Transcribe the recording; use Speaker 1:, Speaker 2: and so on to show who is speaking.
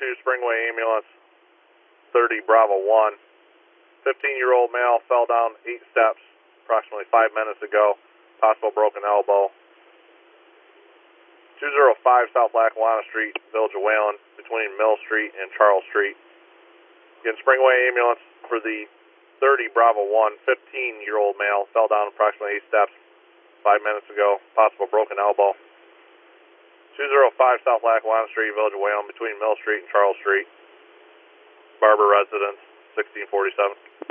Speaker 1: Springway Ambulance, 30 Bravo 1. 15-year-old male fell down 8 steps approximately 5 minutes ago. Possible broken elbow. 205 South Lackawanna Street, Village of Wayland, between Mill Street and Charles Street. Again, Springway Ambulance for the 30 Bravo 1. 15-year-old male fell down approximately 8 steps 5 minutes ago. Possible broken elbow. 205 South Lackawanna Street, Village of Wayland, between Mill Street and Charles Street. Barber residence, 1647.